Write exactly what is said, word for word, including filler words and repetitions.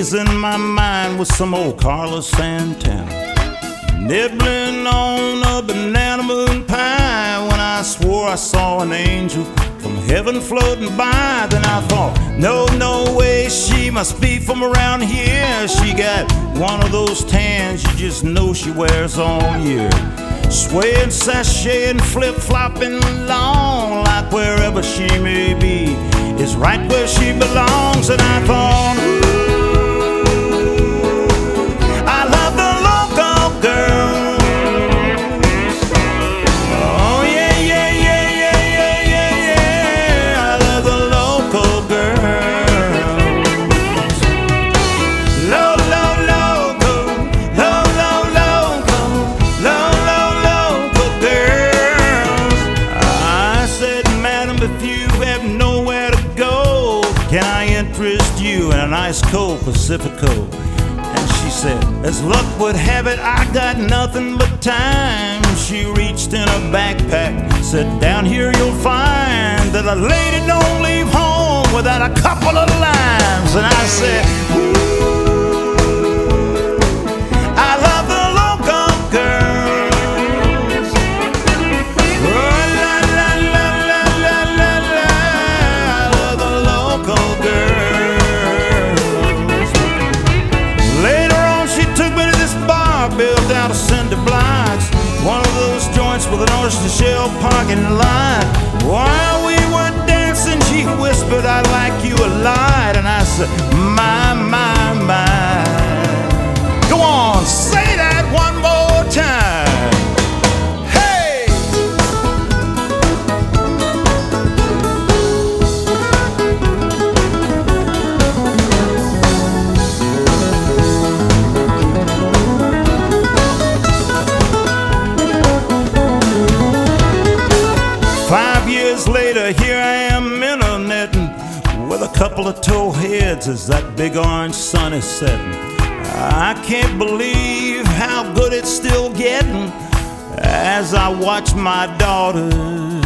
pictures in my mind with some old Carlos Santana, nibbling on a banana moon pie, when I swore I saw an angel from heaven floating by. Then I thought, no, no way, she must be from around here. She got one of those tans you just know she wears all year, swaying, sashaying, flip-flopping along, like wherever she may be is right where she belongs. And I thought, ooh, I love the local girls. Oh yeah, yeah, yeah, yeah, yeah, yeah, yeah. I love the local girls. Low, low, local, low, low, local, low, low, local girls. I said, madam, if you have nowhere to go, can I interest you in a nice cold Pacifico? And she said, as luck would have it, I got nothing but time. She reached in her backpack, said, down here you'll find that a lady don't leave home without a couple of limes. And I said, ooh, I love the local girls. Oh, la, la, la, la, la, la, la. I love the local girls. Later on, she took me to this bar built out of cinder blocks, one of those joints with an oyster shell parking lot. While we were dancing, she whispered, I'd like you a lot. And I said, my, my, my. Go on, say that one more time. Hey! Five years later, here I am internetting with a couple of towheads as that big orange sun is setting. I can't believe how good it's still getting as I watch my daughters